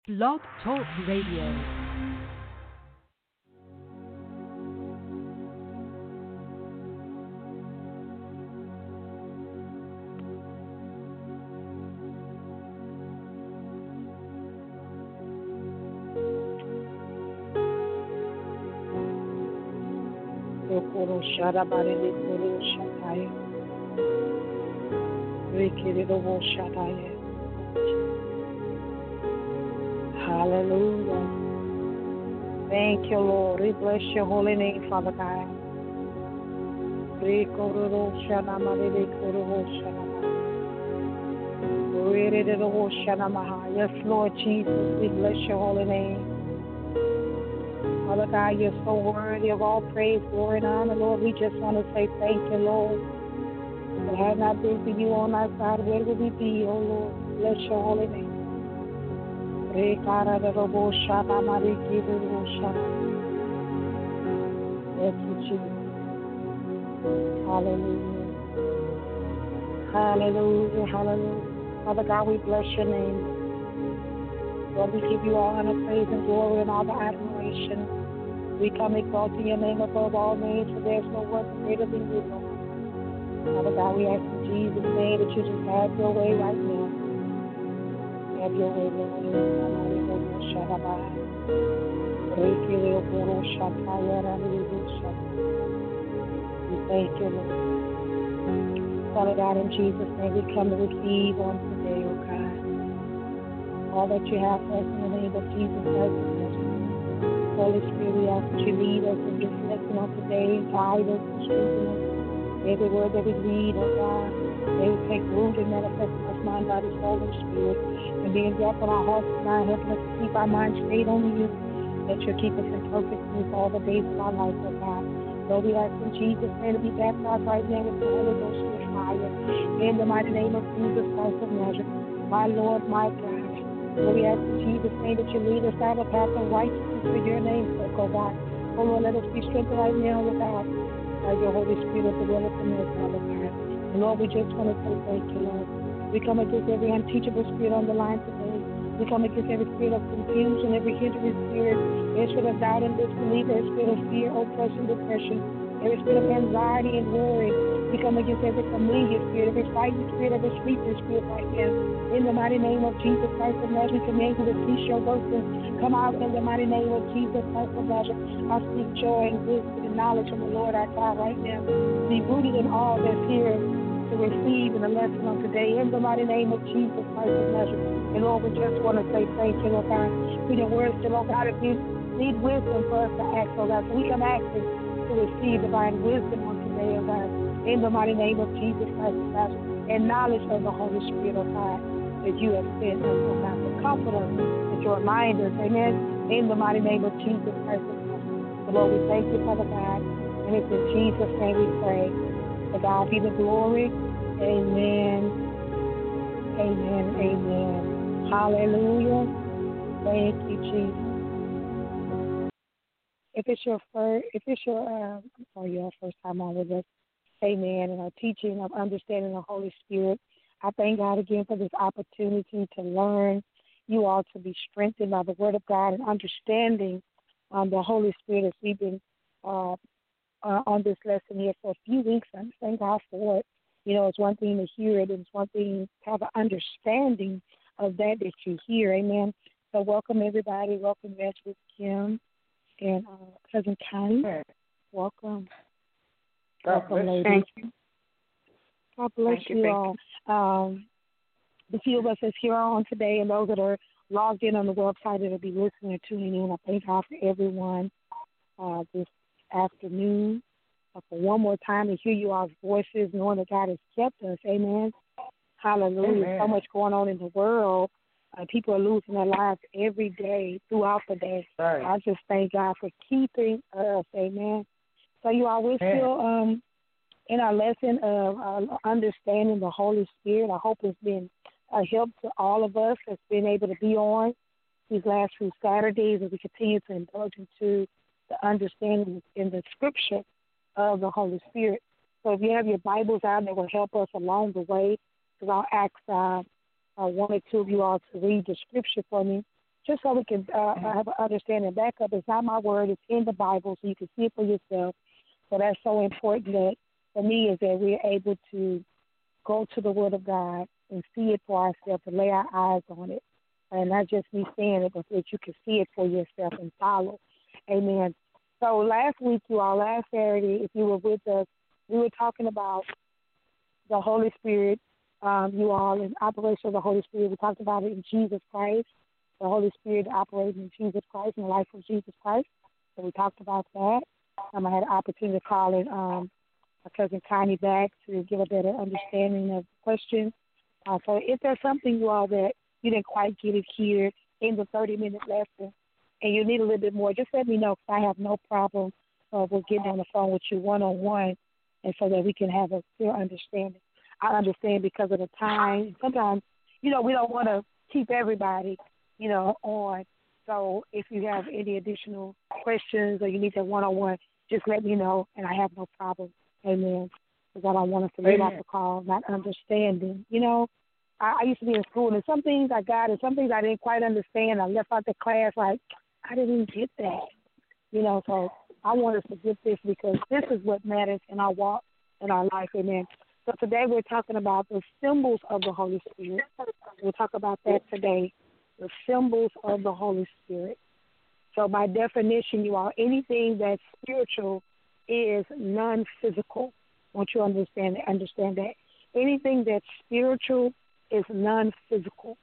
Blog Talk Radio. Hallelujah. Thank you, Lord. We bless your holy name, Father God. Yes, Lord Jesus, we bless your holy name. Father God, you're so worthy of all praise, glory, and honor, Lord. We just want to say thank you, Lord. If it had not been for you on our side, where would we be, oh Lord? Bless your holy name. Thank you, Jesus. Hallelujah. Hallelujah. Hallelujah. Father God, we bless your name. Lord, we give you all honor, praise, and glory, and all the admiration. We come exalting your name above all names, for there's no one greater than you, Lord. Father God, we ask in Jesus' name that you just have your way right now. Have your way, Lord. We thank you, Lord. Father God, in Jesus' name, we come to receive on today, oh God. All that you have for us in the name of Jesus Christ. Holy Spirit, we ask that you lead us in this lesson on today, guide us and strengthen us. Every word that we read, oh God, may we take root and manifest in us, mind, body, soul, and spirit, and be enwrapped on our hearts and our helping us to keep our minds stayed on you, that you'll keep us in perfect peace all the days of our life, oh God. Lord, we ask in Jesus' name to be baptized right now with the Holy Ghost and fire. In the mighty name of Jesus Christ of Nazareth, my Lord, my God. Lord, we ask in Jesus' name that you lead us down the path of righteousness for your name's sake, oh God. Oh Lord, let us be strengthened right now, oh God, by your Holy Spirit to dwell upon us, Father God. And Lord, we just want to say thank you, Lord. We come against every unteachable spirit on the line today. We come against every spirit of confusion, every hindering spirit, every spirit of doubt and disbelief, every spirit of fear, oppression, depression, every spirit of anxiety and worry. We come against every familiar spirit, every fighting spirit, every sleeping spirit right now. In the mighty name of Jesus Christ of Nazareth, we command you to cease your working. Come out in the mighty name of Jesus Christ of Nazareth. I speak joy and wisdom and knowledge from the Lord our God right now. Be rooted in all that's here to receive in the lesson of today. In the mighty name of Jesus Christ of Nazareth. And Lord, we just want to say thank you, Lord God. For your words to Lord God, if you need wisdom for us to ask, Lord God, so we come asking to receive divine wisdom on today, oh God. In the mighty name of Jesus Christ of Nazareth. And knowledge of the Holy Spirit, oh God, that you have sent us, oh God, to comfort us, that you remind us, amen, in the mighty name of Jesus Christ of Nazareth. So Lord, we thank you, Father God, and it's in Jesus' name we pray. To God be the glory. Amen. Amen. Amen. Hallelujah. Thank you, Jesus. If it's your first time on with us, amen, and our teaching of understanding the Holy Spirit, I thank God again for this opportunity to learn. You all to be strengthened by the Word of God and understanding the Holy Spirit as we've been on this lesson here for a few weeks. I thank God for it. You know, it's one thing to hear it, and it's one thing to have an understanding of that you hear. Amen. So welcome, everybody. Welcome, Evangelist Kim and Cousin Connie. Welcome. Welcome, ladies. Thank you. God bless you all. The few of us that's here on today and those that are logged in on the website that'll be listening or tuning in, I thank God for everyone this afternoon. For one more time to hear you all's voices, knowing that God has kept us. Amen. Hallelujah. Amen. So much going on in the world. People are losing their lives every day, throughout the day. Right. I just thank God for keeping us. Amen. So you all, we're still in our lesson of understanding the Holy Spirit. I hope it's been a help to all of us that's been able to be on these last few Saturdays as we continue to indulge into the understanding in the Scripture of the Holy Spirit. So if you have your Bibles out, that will help us along the way. Because I'll ask one or two of you all to read the Scripture for me just so we can have an understanding. Backup is not my word; it's in the Bible, so you can see it for yourself. So that's so important that for me is that we're able to go to the Word of God and see it for ourselves, and lay our eyes on it, and not just me saying it, but that you can see it for yourself and follow. Amen. So last week, last Saturday, if you were with us, we were talking about the Holy Spirit, you all, in operation of the Holy Spirit. We talked about it in Jesus Christ, the Holy Spirit operating in Jesus Christ, in the life of Jesus Christ. So we talked about that. I had an opportunity to call in my cousin Connie back to give a better understanding of the question. So if there's something, you all, that you didn't quite get it here in the 30-minute lesson, and you need a little bit more, just let me know, because I have no problem with getting on the phone with you one-on-one, and so that we can have a clear understanding. I understand because of the time. Sometimes, we don't want to keep everybody, on. So if you have any additional questions or you need that one-on-one, just let me know, and I have no problem. Amen. Because I don't want us to leave off the call not understanding. I used to be in school, and some things I got and some things I didn't quite understand. I left out the class like, I didn't get that. So I want us to get this, because this is what matters in our walk, in our life. Amen. So today we're talking about the symbols of the Holy Spirit. We'll talk about that today, the symbols of the Holy Spirit. So by definition, you all, anything that's spiritual is non-physical. I want you to understand that. Anything that's spiritual is non-physical,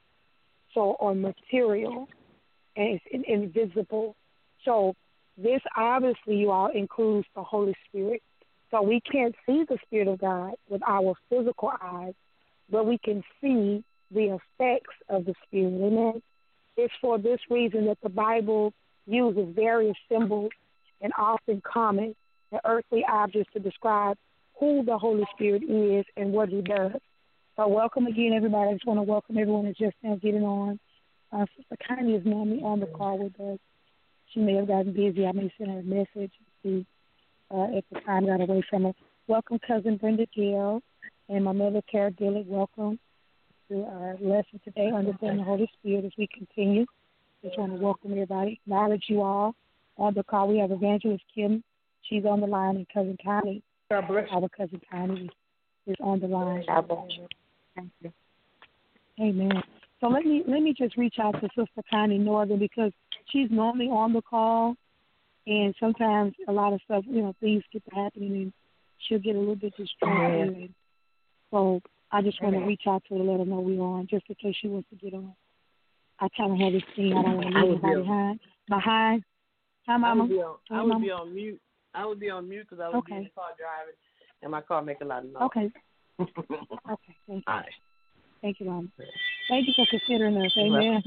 or material, and it's invisible. So this obviously, you all, includes the Holy Spirit. So we can't see the Spirit of God with our physical eyes, but we can see the effects of the Spirit. Amen. It's for this reason that the Bible uses various symbols and often common and earthly objects to describe who the Holy Spirit is and what he does. So welcome again, everybody. I just want to welcome everyone that's just now getting on. Sister Connie is normally on the call with us. She may have gotten busy. I may send her a message and see if the time got away from her. Welcome, Cousin Brenda Gill, and my mother, Cara Dillard. Welcome to our lesson today, Understanding the Holy Spirit, as we continue. Just want to welcome everybody, acknowledge you all on the call. We have Evangelist Kim. She's on the line, and Cousin Connie. Our Cousin Connie is on the line. Thank you. Amen. So let me just reach out to Sister Connie Northern, because she's normally on the call, and sometimes a lot of stuff, things get to happening, and she'll get a little bit distracted. So I just want to reach out to her to let her know we're on, just in case she wants to get on. I kind of have this thing. I don't want to leave anybody behind. Hi, Mama. I would be on mute. I would be on mute because I would be in the car driving, and my car make a lot of noise. Okay. Okay. Thank you. All right. Thank you, Mama. Thank you for considering us. Amen.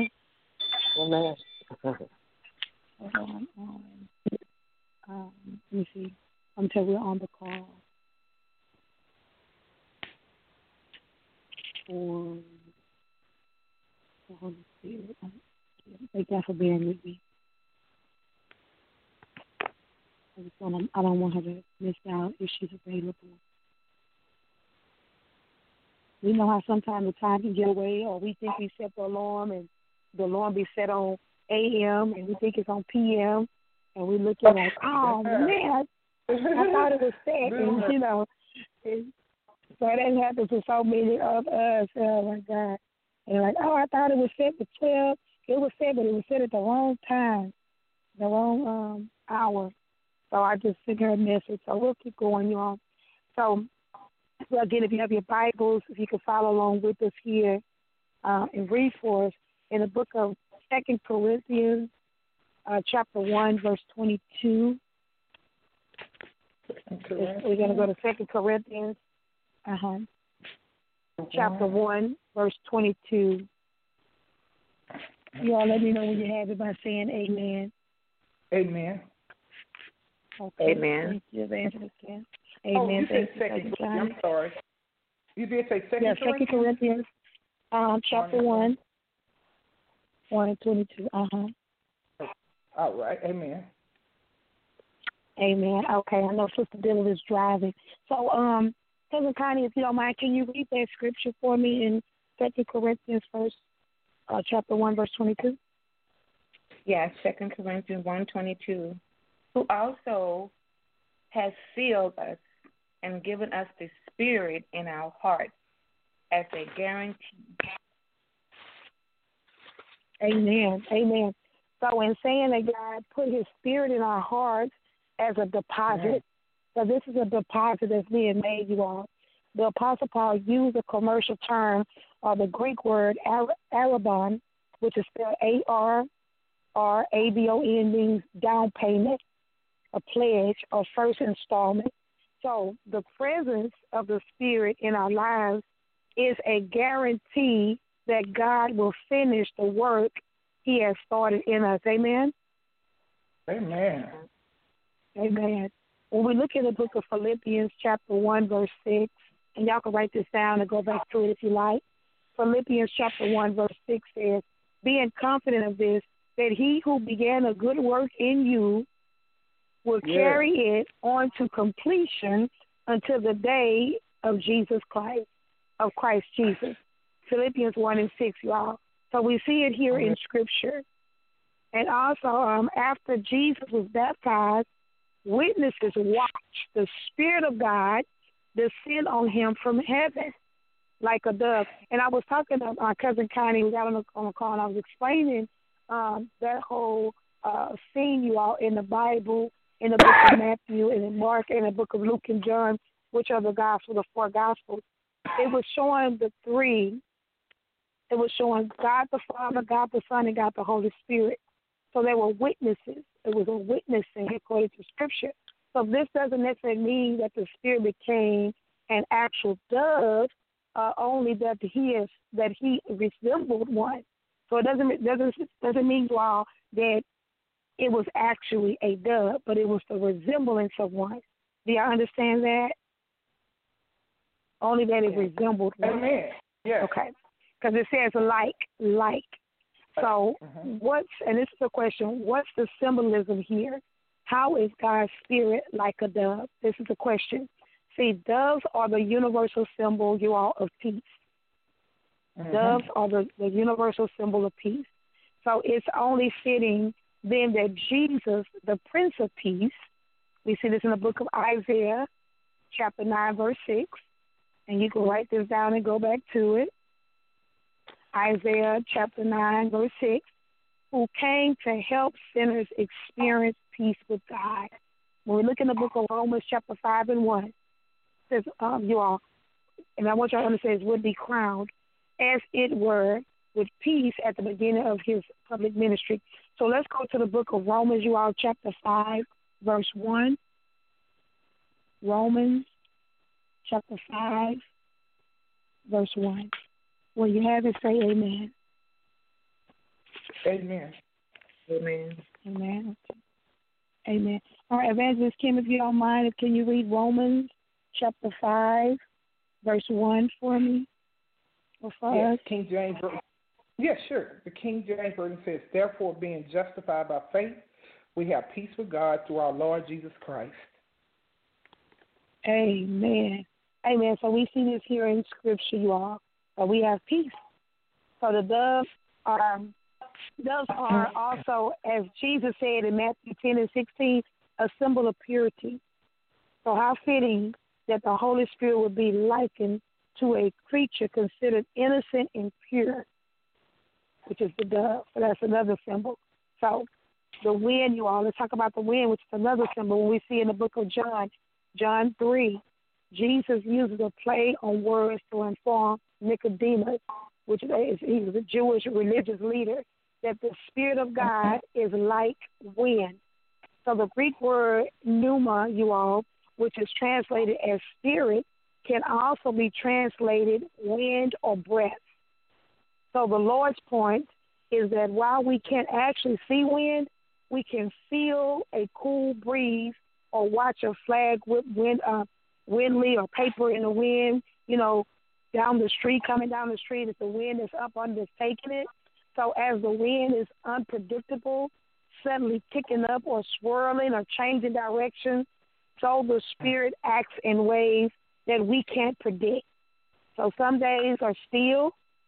Amen. Hold on. Let me see. Until we're on the call. For the Holy Spirit. Thank God for being with me. I don't want her to miss out if she's available. We know how sometimes the time can get away, or we think we set the alarm, and the alarm be set on AM, and we think it's on PM, and we look at it like, oh, man, I thought it was set, and, so that happens to so many of us. Oh, my God. And like, oh, I thought it was set for 12. It was set, but it was set at the wrong time, the wrong hour. So I just sent her a message. So we'll keep going, y'all. So, again, if you have your Bibles, if you can follow along with us here and read for us in the book of 2 Corinthians, chapter 1, verse 22. We're going to go to 2 Corinthians, chapter 1, verse 22. You all let me know when you have it by saying amen. Amen. Okay. Amen. Thank you, Evangelist Ken. Oh, Amen. you said second. I'm sorry. You did say second. Yeah, 2 Corinthians, chapter 1, 1 and 22. All right. Amen. Amen. Okay, I know Sister Dillard is driving. So, Cousin Connie, if you don't mind, can you read that scripture for me in 2 Corinthians first? chapter 1, verse 22. Yes, 2 Corinthians 1:22, who also has sealed us and given us the Spirit in our hearts as a guarantee. Amen. Amen. So in saying that God put his Spirit in our hearts as a deposit, so this is a deposit that's being made, you all. The Apostle Paul used a commercial term, or the Greek word arabon, which is spelled ARRABON, means down payment, a pledge, or first installment. So the presence of the Spirit in our lives is a guarantee that God will finish the work he has started in us. Amen? Amen. Amen. When we look in the book of Philippians chapter 1, verse 6, and y'all can write this down and go back to it if you like. Philippians chapter 1, verse 6 says, being confident of this, that he who began a good work in you will carry it on to completion until the day of Jesus Christ, of Christ Jesus. Philippians 1 and 6, y'all. So we see it here in Scripture. And also, after Jesus was baptized, witnesses watched the Spirit of God descend on him from heaven like a dove. And I was talking to my cousin Connie, who got on the call, and I was explaining that whole scene, you all, in the Bible, in the book of Matthew, and in Mark, and the book of Luke and John, which are the four Gospels. It was showing the three. It was showing God the Father, God the Son, and God the Holy Spirit. So they were witnesses. It was a witnessing according to Scripture. So this doesn't necessarily mean that the Spirit became an actual dove, only that he resembled one. So it doesn't mean, y'all, that it was actually a dove, but it was the resemblance of one. Do y'all understand that? Only that it resembled one. Amen. Yes. Okay. Because it says like. So and this is a question, what's the symbolism here? How is God's Spirit like a dove? This is a question. See, doves are the universal symbol, you all, of peace. Doves are the universal symbol of peace. So it's only fitting then that Jesus, the Prince of Peace, we see this in the book of Isaiah, chapter 9, verse 6, and you can write this down and go back to it. Isaiah chapter 9, verse 6, who came to help sinners experience peace with God. When we look in the book of Romans chapter 5 and 1, it says, you all, and I want you to understand, would be crowned, as it were, with peace at the beginning of his public ministry. So let's go to the book of Romans, you all, chapter 5, verse 1. Romans chapter 5, verse 1. When you have it, say amen. Amen. Amen. Amen. Amen. All right, Evangelist Kim, if you don't mind, can you read Romans chapter 5, verse 1 for me? Or for us? King James. Yes, sure. The King James Version says, therefore, being justified by faith, we have peace with God through our Lord Jesus Christ. Amen. Amen. So we see this here in Scripture, you all. We have peace. So the doves are also, as Jesus said in Matthew 10 and 16, a symbol of purity. So how fitting that the Holy Spirit would be likened to a creature considered innocent and pure, which is the dove. So that's another symbol. So the wind, you all, let's talk about the wind, which is another symbol. When we see in the book of John, John 3, Jesus uses a play on words to inform Nicodemus, which he was a Jewish religious leader, that the Spirit of God is like wind. So the Greek word pneuma, you all, which is translated as spirit, can also be translated wind or breath. So the Lord's point is that while we can't actually see wind, we can feel a cool breeze or watch a flag with windley or paper in the wind, down the street, coming down the street. If the wind is up under, it's taking it. So as the wind is unpredictable, suddenly picking up or swirling or changing direction, so the Spirit acts in ways that we can't predict. So some days are still,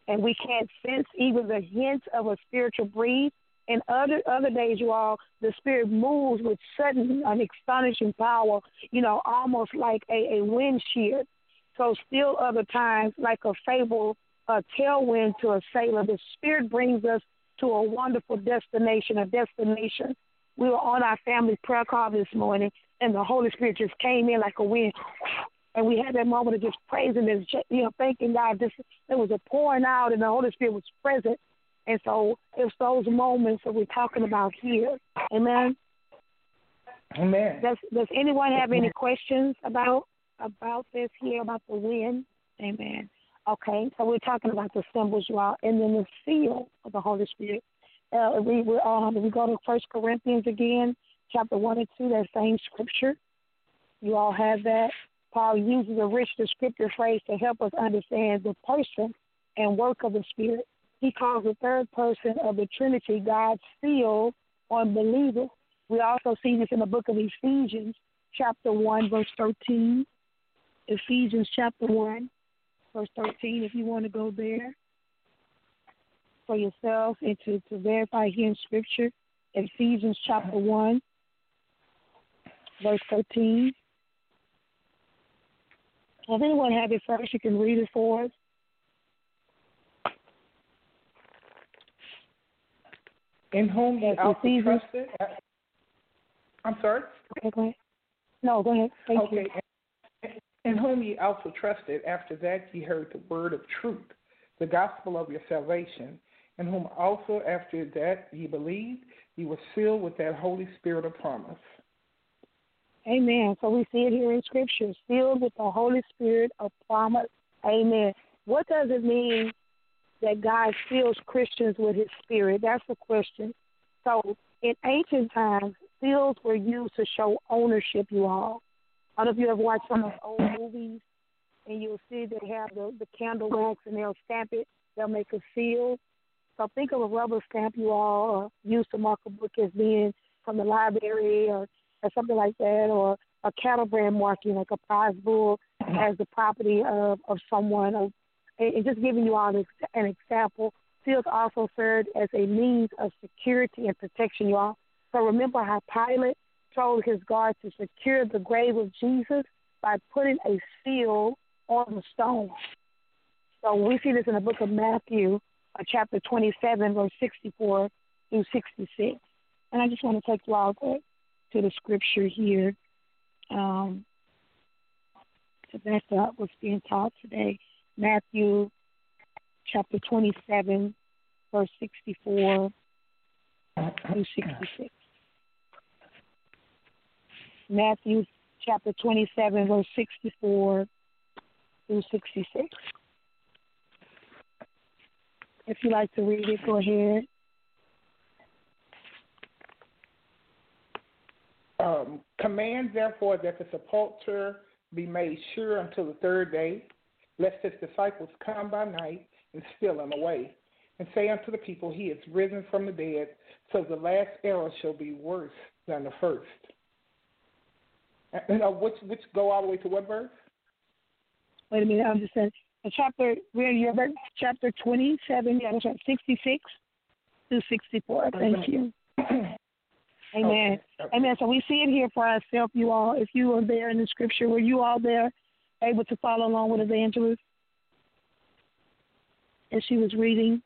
and we can't sense even the hint of a spiritual breeze. And other days, you all, the Spirit moves with sudden and astonishing power, almost like a wind shear. So still other times, like a tailwind to a sailor, the Spirit brings us to a wonderful destination, We were on our family prayer call this morning, and the Holy Spirit just came in like a wind. And we had that moment of just praising and, thanking God. There was a pouring out, and the Holy Spirit was present. And so it's those moments that we're talking about here. Amen? Amen. Does anyone have any questions about this here, about the wind? Amen. Okay, so we're talking about the symbols, you all, and then the seal of the Holy Spirit. We go to 1 Corinthians again, chapter 1 and 2, that same scripture. You all have that. Paul uses a rich descriptive phrase to help us understand the person and work of the Spirit. He calls the third person of the Trinity God's seal on believers. We also see this in the book of Ephesians, chapter 1, verse 13. Ephesians chapter 1, verse 13, if you want to go there for yourself and to verify here in Scripture. Ephesians chapter 1, verse 13. If anyone have it first, you can read it for us. In whom ye also trusted. I'm sorry? Okay, go ahead. No, go ahead. Thank you. In whom ye also trusted, after that ye heard the word of truth, the gospel of your salvation, in whom also after that ye believed, ye were sealed with that Holy Spirit of promise. Amen. So we see it here in Scripture, sealed with the Holy Spirit of promise. Amen. What does it mean that God seals Christians with His Spirit? That's the question. So in ancient times, seals were used to show ownership, you all. I don't know if you ever watched some of those old movies, and you'll see they have the candle wax, and they'll stamp it. They'll make a seal. So think of a rubber stamp you all used to mark a book as being from the library or something like that, or a cattle brand marking, like a prize bull as the property of someone. And just giving you all an example, seals also served as a means of security and protection, you all. So remember how Pilate told his guards to secure the grave of Jesus by putting a seal on the stone. So we see this in the book of Matthew, chapter 27, verse 64 through 66. And I just want to take you all to the scripture here to back up what's being taught today. Matthew chapter 27, verse 64 through 66. Matthew chapter 27, verse 64 through 66. If you'd like to read it, go ahead. Command, therefore, that the sepulchre be made sure until the third day, lest his disciples come by night and steal him away, and say unto the people, he is risen from the dead, so the last error shall be worse than the first. Which go all the way to what verse? Wait a minute, I'm just saying. Chapter 27, yeah, that's right, 66 to 64. Thank you. Amen. Okay. Amen. So we see it here for ourselves, you all. If you were there in the scripture, were you all there able to follow along with Evangelist as she was reading?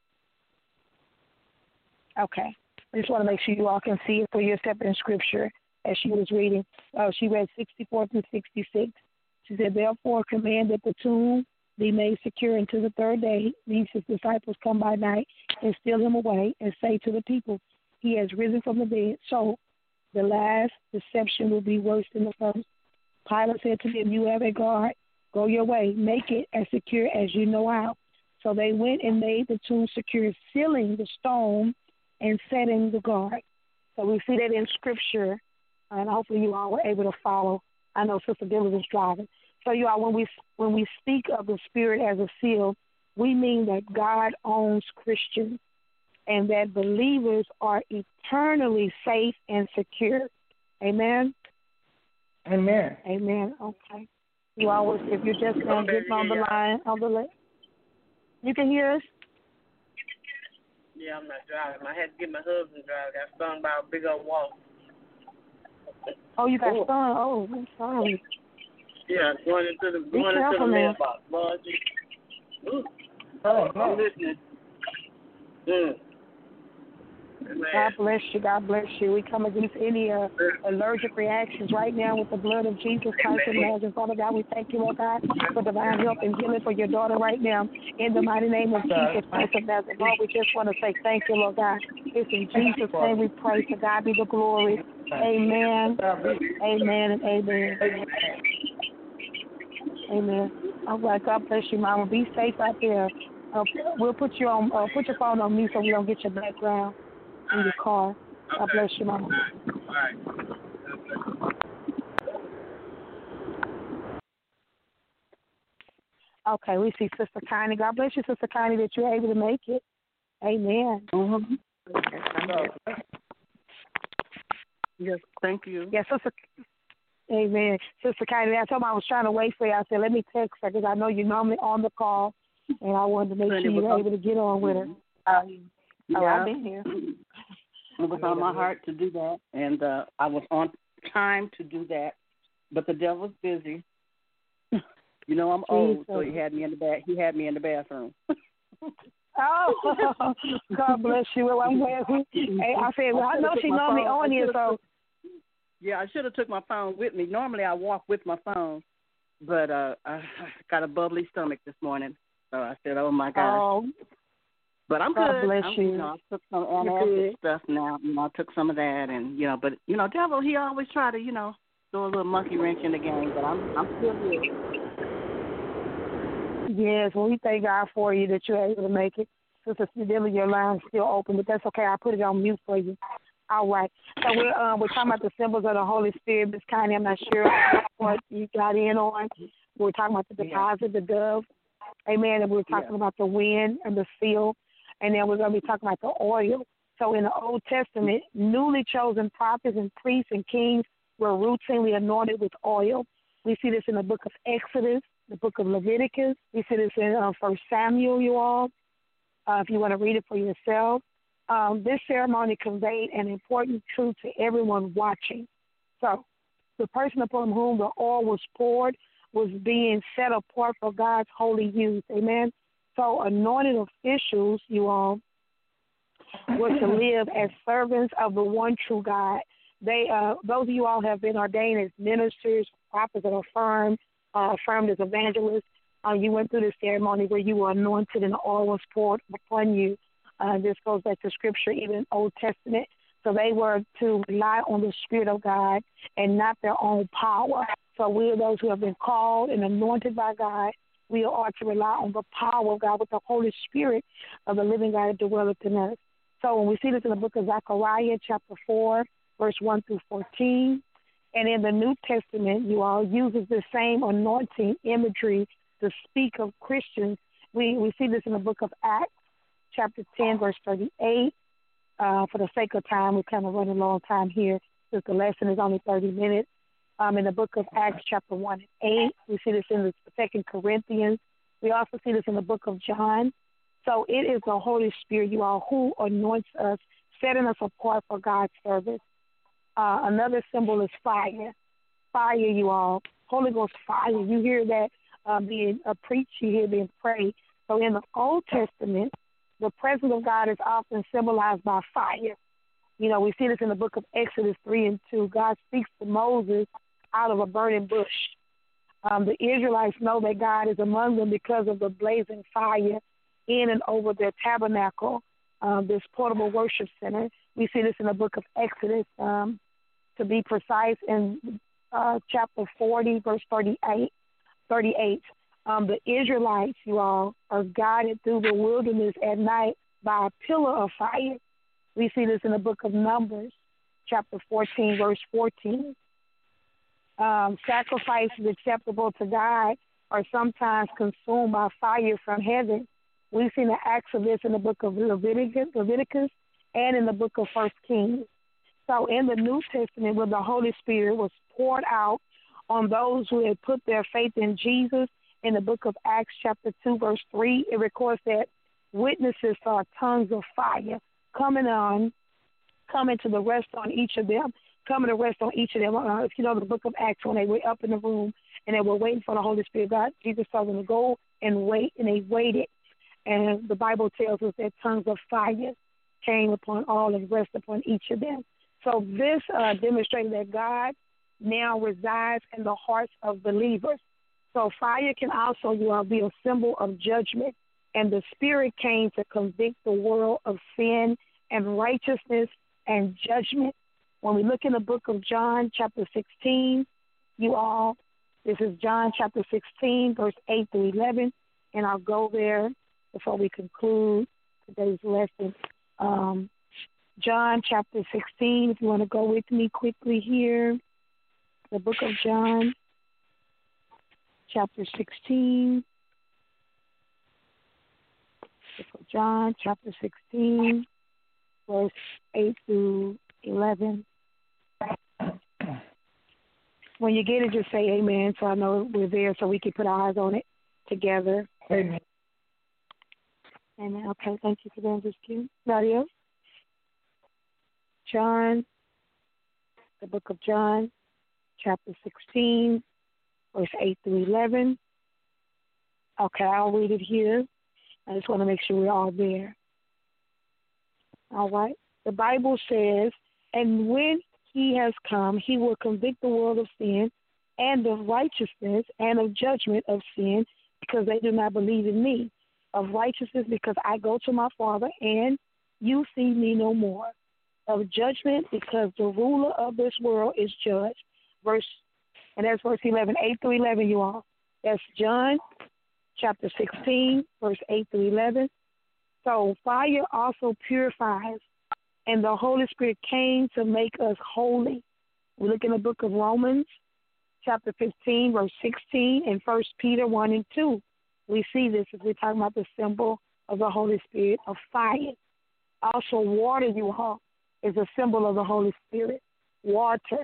Okay. I just want to make sure you all can see it for yourself in scripture as she was reading. She read 64 through 66. She said, therefore command that the tomb be made secure until the third day, lest his disciples come by night and steal him away, and say to the people, he has risen from the dead. So the last deception will be worse than the first. Pilate said to them, you have a guard. Go your way. Make it as secure as you know how. So they went and made the tomb secure, sealing the stone and setting the guard. So we see that in Scripture, and hopefully you all were able to follow. I know Sister Dillard is driving. So you all, when we speak of the Spirit as a seal, we mean that God owns Christians and that believers are eternally safe and secure. Amen? Amen. Amen. Okay. You always, if you're just now getting on the line, You can hear us? Yeah, I'm not driving. I had to get my husband to drive. Got stung by a big old wall. Oh, you got stung. Oh, I'm sorry. Yeah, going into the mailbox. Lord, I'm listening. God bless you. God bless you. We come against any allergic reactions right now with the blood of Jesus Christ of Nazareth. Father God, we thank you, Lord God, for divine help and healing for your daughter right now. In the mighty name of Jesus Christ of Nazareth. Lord, we just want to say thank you, Lord God. It's in Jesus' name we pray. To God be the glory. Amen. Amen and amen. Amen. All right. God bless you, Mama. Be safe out there. We'll put you on. Put your phone on mute so we don't get your background in your car. God bless you, Mama. All right. Okay, we see Sister Connie. God bless you, Sister Connie, that you're able to make it. Amen. Mm-hmm. Yes, thank you. Yes, Sister. Amen. Sister Connie, I told her I was trying to wait for you. I said, let me text her because I know you're normally on the call, and I wanted to make sure you were able to get on with her. I've been here. It was on my heart to do that, and I was on time to do that, but the devil's busy. You know, I'm old, so he had me in the bathroom. Oh, God bless you. Well, I'm glad. I said, well, I know she's normally on here, so. Yeah, I should have took my phone with me. Normally, I walk with my phone, but I got a bubbly stomach this morning, so I said, "Oh my gosh." Oh. But I'm God good. Bless you. You know, I took some antacid stuff now. You know, I took some of that, and but devil, he always try to throw a little monkey wrench in the game. But I'm still here. Yes, well, we thank God for you that you're able to make it. Sister Fidelia, your line's still open, but that's okay. I put it on mute for you. All right. So we're talking about the symbols of the Holy Spirit. Miss Connie, I'm not sure what you got in on. We're talking about the deposit, the dove. Amen. And we're talking about the wind and the seal. And then we're going to be talking about the oil. So in the Old Testament, newly chosen prophets and priests and kings were routinely anointed with oil. We see this in the book of Exodus, the book of Leviticus. We see this in 1 Samuel, you all, if you want to read it for yourself. This ceremony conveyed an important truth to everyone watching. So the person upon whom the oil was poured was being set apart for God's holy use. Amen. So anointed officials, you all, were to live as servants of the one true God. They, those of you all have been ordained as ministers, prophets that are affirmed as evangelists. You went through this ceremony where you were anointed and the oil was poured upon you. This goes back to Scripture, even Old Testament. So they were to rely on the Spirit of God and not their own power. So we are those who have been called and anointed by God. We are to rely on the power of God with the Holy Spirit of the living God that dwelleth in us. So when we see this in the book of Zechariah, chapter 4, verse 1 through 14, and in the New Testament, you all uses the same anointing imagery to speak of Christians. We see this in the book of Acts, chapter 10, verse 38. For the sake of time, we're kind of running a long time here since the lesson is only 30 minutes. In the book of Acts, chapter 1 and 8. We see this in the 2 Corinthians. We also see this in the book of John. So it is the Holy Spirit, you all, who anoints us, setting us apart for God's service. Another symbol is fire. Fire, you all. Holy Ghost fire. You hear that being preached, you hear being prayed. So in the Old Testament, the presence of God is often symbolized by fire. You know, we see this in the book of Exodus 3 and 2. God speaks to Moses out of a burning bush. The Israelites know that God is among them because of the blazing fire in and over their tabernacle, this portable worship center. We see this in the book of Exodus, to be precise, in chapter 40, verse 38. The Israelites, you all, are guided through the wilderness at night by a pillar of fire. We see this in the book of Numbers, chapter 14, verse 14. Sacrifices acceptable to God are sometimes consumed by fire from heaven. We've seen the acts of this in the book of Leviticus and in the book of 1 Kings. So in the New Testament, where the Holy Spirit was poured out on those who had put their faith in Jesus in the book of Acts chapter 2, verse 3, it records that witnesses saw tongues of fire coming to the rest on each of them. If you know the book of Acts, when they were up in the room and they were waiting for the Holy Spirit, God, Jesus told them to go and wait, and they waited. And the Bible tells us that tongues of fire came upon all and rested upon each of them. So this demonstrated that God now resides in the hearts of believers. So fire can also, be a symbol of judgment. And the Spirit came to convict the world of sin and righteousness and judgment. When we look in the book of John, chapter 16, this is John chapter 16, verse 8 through 11, and I'll go there before we conclude today's lesson. John chapter 16, if you want to go with me quickly here, the book of John, chapter 16, book of John, chapter 16, verse 8 through 11. When you get it, just say amen, so I know we're there, so we can put our eyes on it together. Amen. Amen. Okay, thank you for that, just Q. Nadia? John, the book of John, chapter 16, verse 8 through 11. Okay, I'll read it here. I just want to make sure we're all there. All right. The Bible says, and when he has come, he will convict the world of sin and of righteousness and of judgment of sin, because they do not believe in me. Of righteousness, because I go to my Father and you see me no more. Of judgment, because the ruler of this world is judged. And that's verse 11, 8 through 11, you all. That's John chapter 16, verse 8 through 11. So fire also purifies, and the Holy Spirit came to make us holy. We look in the book of Romans chapter 15, verse 16, and 1 Peter 1 and 2. We see this as we're talking about the symbol of the Holy Spirit of fire. Also, water, you all, is a symbol of the Holy Spirit. Water.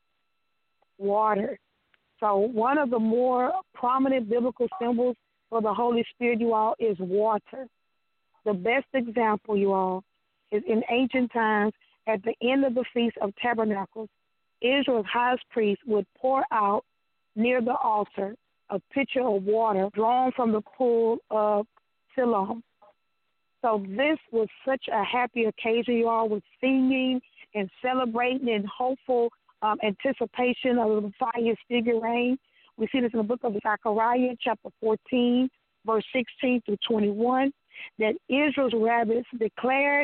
So one of the more prominent biblical symbols for the Holy Spirit, you all, is water. The best example, you all, is in ancient times, at the end of the Feast of Tabernacles, Israel's high priest would pour out near the altar a pitcher of water drawn from the pool of Siloam. So this was such a happy occasion, you all, with singing and celebrating and hopeful anticipation of the fire's figure rain. We see this in the book of Zechariah, chapter 14, verse 16 through 21, that Israel's rabbis declared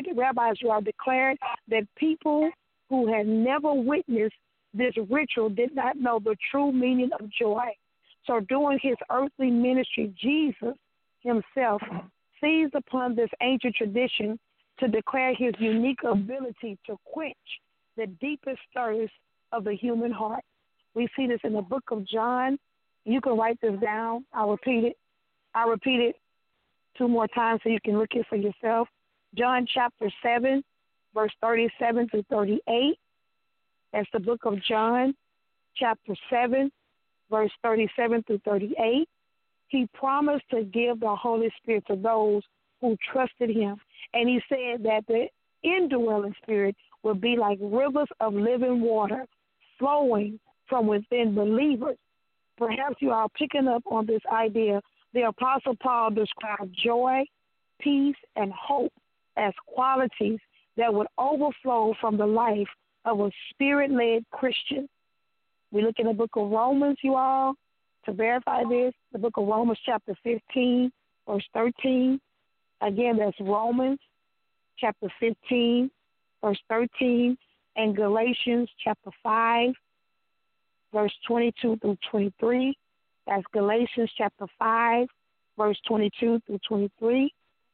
that people who had never witnessed this ritual did not know the true meaning of joy. So during his earthly ministry, Jesus himself seized upon this ancient tradition to declare his unique ability to quench the deepest thirst of the human heart. We see this in the book of John. You can write this down. I'll repeat it 2 more times so you can look it for yourself. John chapter 7, verse 37 through 38. That's the book of John, chapter 7, verse 37 through 38. He promised to give the Holy Spirit to those who trusted him. And he said that the indwelling spirit would be like rivers of living water flowing from within believers. Perhaps you are picking up on this idea. The Apostle Paul described joy, peace, and hope as qualities that would overflow from the life of a spirit-led Christian. We look in the book of Romans, you all, to verify this. The book of Romans chapter 15, verse 13. Again, that's Romans chapter 15, verse 13, and Galatians chapter 5, verse 22 through 23. That's Galatians chapter 5, verse 22 through 23.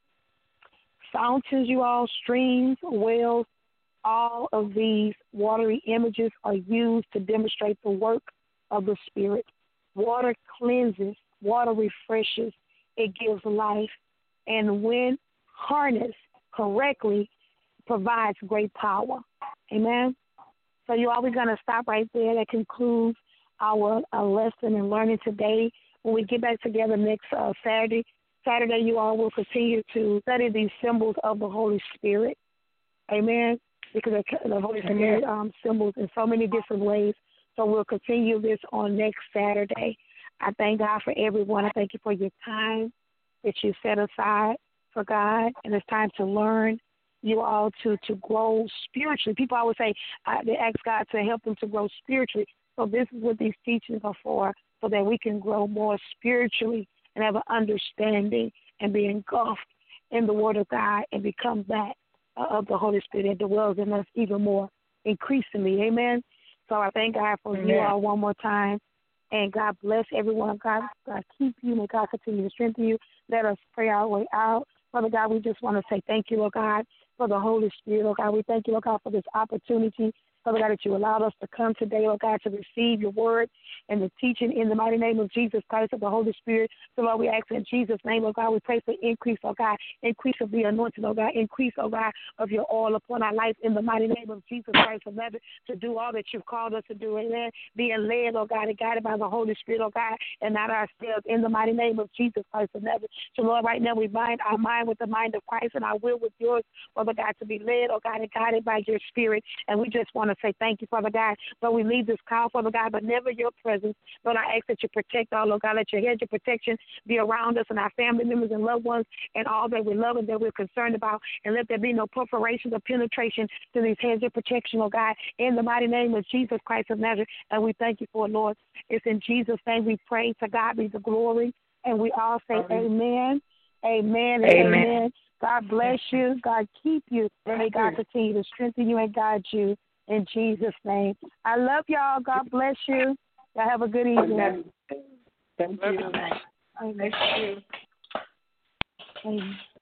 Fountains, you all, streams, wells, all of these watery images are used to demonstrate the work of the Spirit. Water cleanses, water refreshes, it gives life, and when harnessed correctly, provides great power. Amen? So you all, we're going to stop right there. That concludes our lesson and learning today. when we get back together next Saturday, you all will continue to study these symbols of the Holy Spirit. Amen. Because the Holy Spirit symbols in so many different ways. So we'll continue this on next Saturday. I thank God for everyone. I thank you for your time that you set aside for God. And it's time to learn you all to grow spiritually. People always say they ask God to help them to grow spiritually. So this is what these teachings are for, so that we can grow more spiritually and have an understanding and be engulfed in the Word of God and become that of the Holy Spirit that dwells in us even more increasingly. Amen. So I thank God for you all one more time. And God bless everyone. God keep you. May God continue to strengthen you. Let us pray our way out. Father God, we just want to say thank you, Lord God, for the Holy Spirit. Lord God, we thank you, Lord God, for this opportunity. Father God, that you allowed us to come today, Lord God, to receive your word and the teaching in the mighty name of Jesus Christ of the Holy Spirit. So, Lord, we ask in Jesus' name, Lord God, we pray for increase, Lord God, increase of the anointing, Lord God, increase, Lord God, of your oil upon our life in the mighty name of Jesus Christ of Nazareth to do all that you've called us to do. Amen. Being led, Lord God, and guided by the Holy Spirit, Lord God, and not ourselves in the mighty name of Jesus Christ of Nazareth. So, Lord, right now we bind our mind with the mind of Christ and our will with yours, Father God, to be led, oh God, and guided by your Spirit. And we just want to say thank you, Father God. Lord, we leave this call, Father God, but never your presence. Lord, I ask that you protect all, Lord God, let your hedge of protection be around us and our family members and loved ones and all that we love and that we're concerned about. And let there be no perforations or penetration to these hedge of protection, oh God, in the mighty name of Jesus Christ of Nazareth. And we thank you for it, Lord. It's in Jesus' name we pray. To God be the glory. And we all say amen, amen, and amen. God bless you. God keep you. May God continue to strengthen you and guide you. In Jesus' name. I love y'all. God bless you. Y'all have a good evening. Thank you. Amen. Amen.